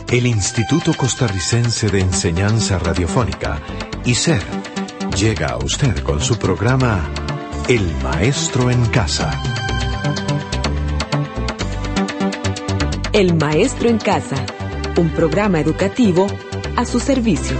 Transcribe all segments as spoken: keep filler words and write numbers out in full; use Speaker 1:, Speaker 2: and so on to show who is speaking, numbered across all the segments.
Speaker 1: El Instituto Costarricense de Enseñanza Radiofónica, I C E R, llega a usted con su programa El Maestro en Casa.
Speaker 2: El Maestro en Casa, un programa educativo a su servicio.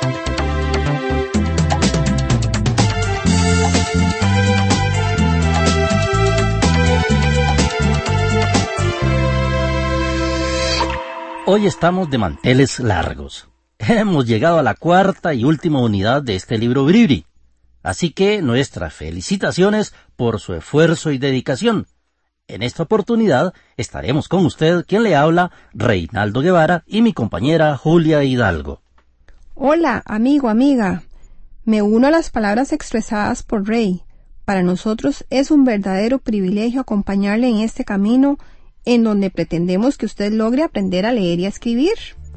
Speaker 3: Hoy estamos de manteles largos. Hemos llegado a la cuarta y última unidad de este libro Bribri. Así que nuestras felicitaciones por su esfuerzo y dedicación. En esta oportunidad estaremos con usted, quien le habla, Reinaldo Guevara, y mi compañera Julia Hidalgo.
Speaker 4: Hola, amigo, amiga. Me uno a las palabras expresadas por Rey. Para nosotros es un verdadero privilegio acompañarle en este camino en donde pretendemos que usted logre aprender a leer y a escribir.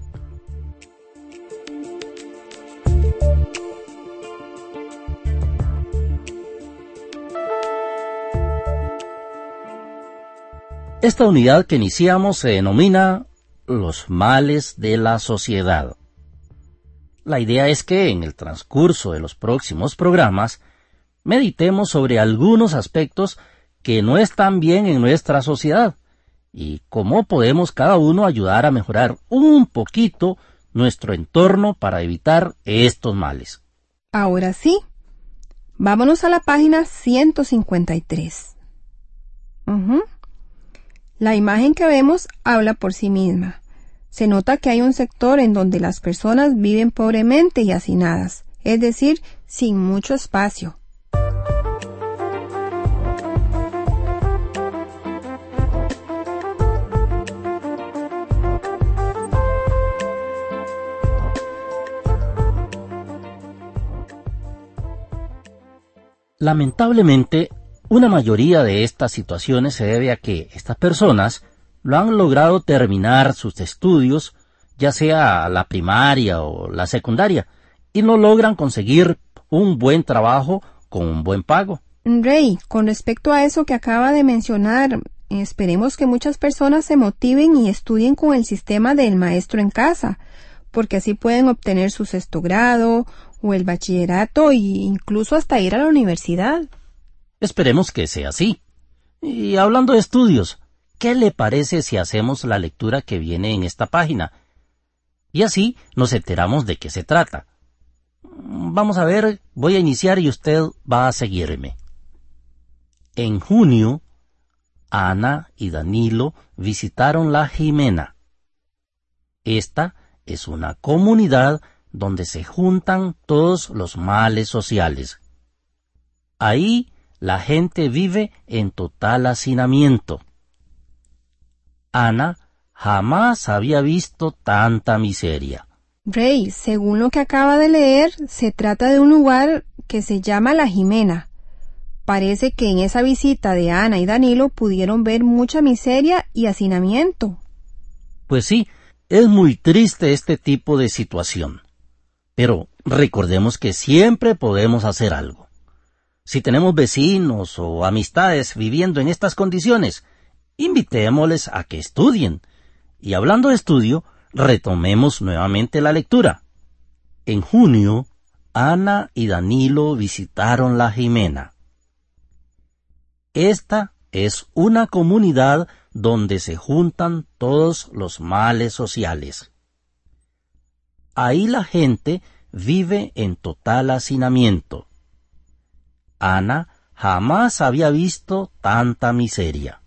Speaker 3: Esta unidad que iniciamos se denomina Los males de la sociedad. La idea es que en el transcurso de los próximos programas meditemos sobre algunos aspectos que no están bien en nuestra sociedad y cómo podemos cada uno ayudar a mejorar un poquito nuestro entorno para evitar estos males.
Speaker 4: Ahora sí, vámonos a la página ciento cincuenta y tres. Uh-huh. La imagen que vemos habla por sí misma. Se nota que hay un sector en donde las personas viven pobremente y hacinadas, es decir, sin mucho espacio.
Speaker 3: Lamentablemente, una mayoría de estas situaciones se debe a que estas personas lo han logrado terminar sus estudios, ya sea la primaria o la secundaria, y no logran conseguir un buen trabajo con un buen pago.
Speaker 4: Rey, con respecto a eso que acaba de mencionar, esperemos que muchas personas se motiven y estudien con el sistema del maestro en casa, porque así pueden obtener su sexto grado o el bachillerato e incluso hasta ir a la universidad.
Speaker 3: Esperemos que sea así. Y hablando de estudios, ¿qué le parece si hacemos la lectura que viene en esta página? Y así nos enteramos de qué se trata. Vamos a ver, voy a iniciar y usted va a seguirme. En junio, Ana y Danilo visitaron La Jimena. Esta es una comunidad donde se juntan todos los males sociales. Ahí la gente vive en total hacinamiento. Ana jamás había visto tanta miseria.
Speaker 4: Rey, según lo que acaba de leer, se trata de un lugar que se llama La Jimena. Parece que en esa visita de Ana y Danilo pudieron ver mucha miseria y hacinamiento.
Speaker 3: Pues sí, es muy triste este tipo de situación. Pero recordemos que siempre podemos hacer algo. Si tenemos vecinos o amistades viviendo en estas condiciones, invitémosles a que estudien. Y hablando de estudio, retomemos nuevamente la lectura. En junio, Ana y Danilo visitaron La Jimena. Esta es una comunidad donde se juntan todos los males sociales. Ahí la gente vive en total hacinamiento. Ana jamás había visto tanta miseria.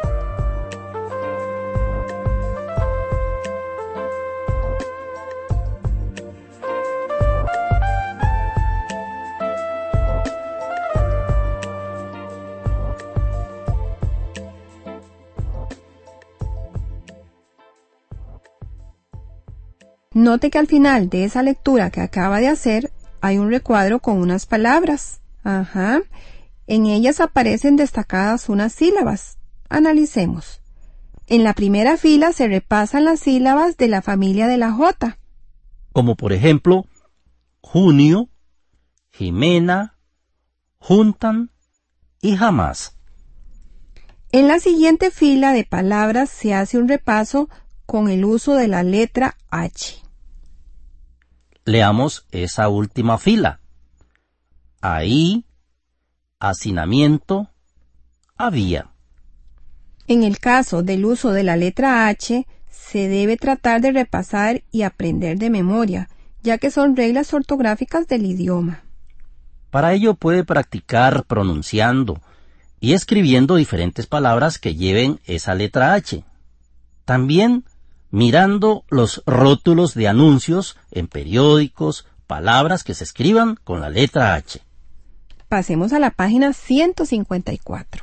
Speaker 4: Note que al final de esa lectura que acaba de hacer hay un recuadro con unas palabras. Ajá. En ellas aparecen destacadas unas sílabas. Analicemos. En la primera fila se repasan las sílabas de la familia de la J.
Speaker 3: Como por ejemplo, junio, Jimena, juntan y jamás.
Speaker 4: En la siguiente fila de palabras se hace un repaso con el uso de la letra H.
Speaker 3: Leamos esa última fila. Ahí, hacinamiento, había.
Speaker 4: En el caso del uso de la letra H, se debe tratar de repasar y aprender de memoria, ya que son reglas ortográficas del idioma.
Speaker 3: Para ello puede practicar pronunciando y escribiendo diferentes palabras que lleven esa letra H. También mirando los rótulos de anuncios en periódicos, palabras que se escriban con la letra H.
Speaker 4: Pasemos a la página ciento cincuenta y cuatro.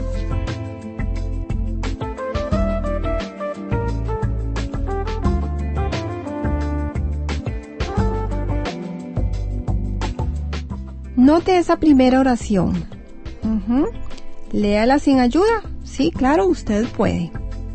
Speaker 4: Note esa primera oración. Uh-huh. Léala sin ayuda. Sí, claro, usted puede.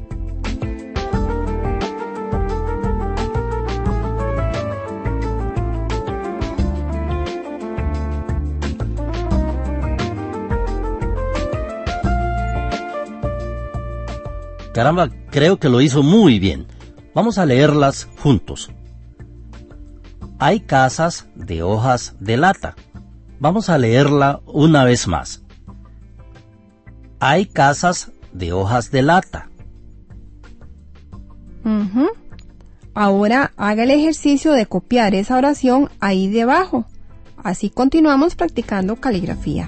Speaker 3: Caramba, creo que lo hizo muy bien. Vamos a leerlas juntos. Hay casas de hojas de lata. Vamos a leerla una vez más. Hay casas de hojas de lata.
Speaker 4: Uh-huh. Ahora haga el ejercicio de copiar esa oración ahí debajo. Así continuamos practicando caligrafía.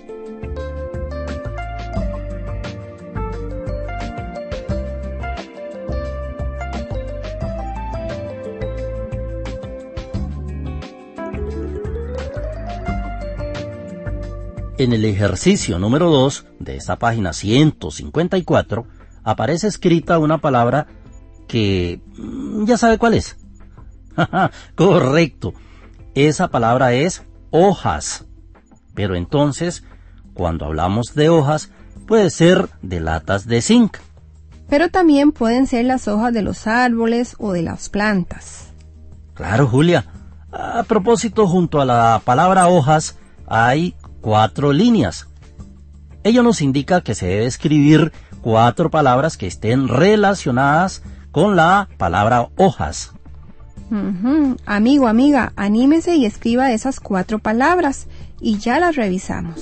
Speaker 3: En el ejercicio número dos de esta página ciento cincuenta y cuatro aparece escrita una palabra que ya sabe cuál es. Correcto. Esa palabra es hojas. Pero entonces, cuando hablamos de hojas, puede ser de latas de zinc.
Speaker 4: Pero también pueden ser las hojas de los árboles o de las plantas.
Speaker 3: Claro, Julia. A propósito, junto a la palabra hojas hay cuatro líneas. Ello nos indica que se debe escribir cuatro palabras que estén relacionadas con la palabra hojas.
Speaker 4: Uh-huh. Amigo, amiga, anímese y escriba esas cuatro palabras y ya las revisamos.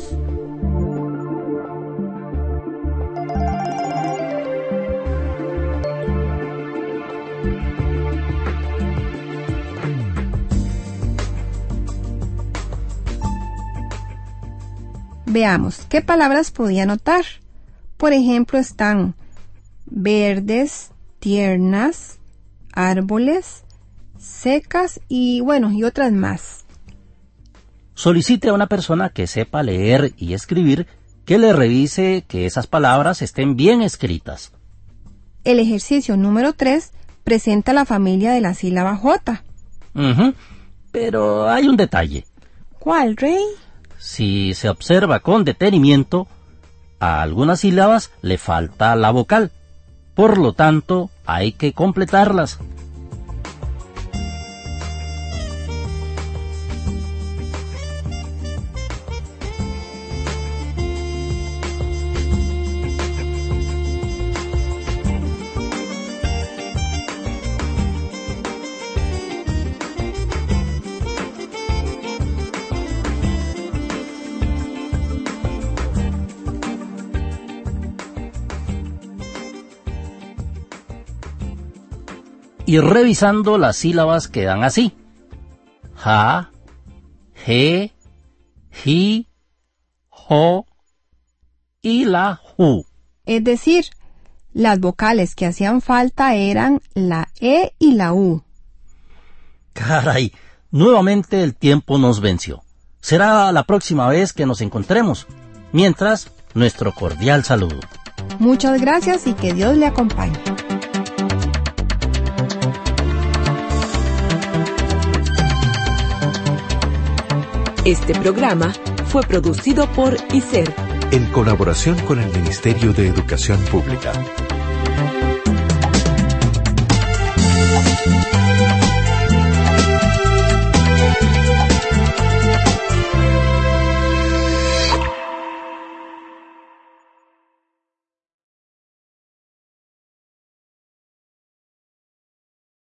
Speaker 4: Veamos, ¿qué palabras podía anotar? Por ejemplo, están verdes, tiernas, árboles, secas y, bueno, y otras más.
Speaker 3: Solicite a una persona que sepa leer y escribir que le revise que esas palabras estén bien escritas.
Speaker 4: El ejercicio número tres presenta la familia de la sílaba J.
Speaker 3: Uh-huh. Pero hay un detalle.
Speaker 4: ¿Cuál, Rey?
Speaker 3: Si se observa con detenimiento, a algunas sílabas le falta la vocal. Por lo tanto, hay que completarlas. Y revisando las sílabas quedan así: ja, je, ji, jo y la ju.
Speaker 4: Es decir, las vocales que hacían falta eran la E y la U.
Speaker 3: Caray, nuevamente el tiempo nos venció. Será la próxima vez que nos encontremos. Mientras, nuestro cordial saludo.
Speaker 4: Muchas gracias y que Dios le acompañe.
Speaker 2: Este programa fue producido por I S E R,
Speaker 1: en colaboración con el Ministerio de Educación Pública.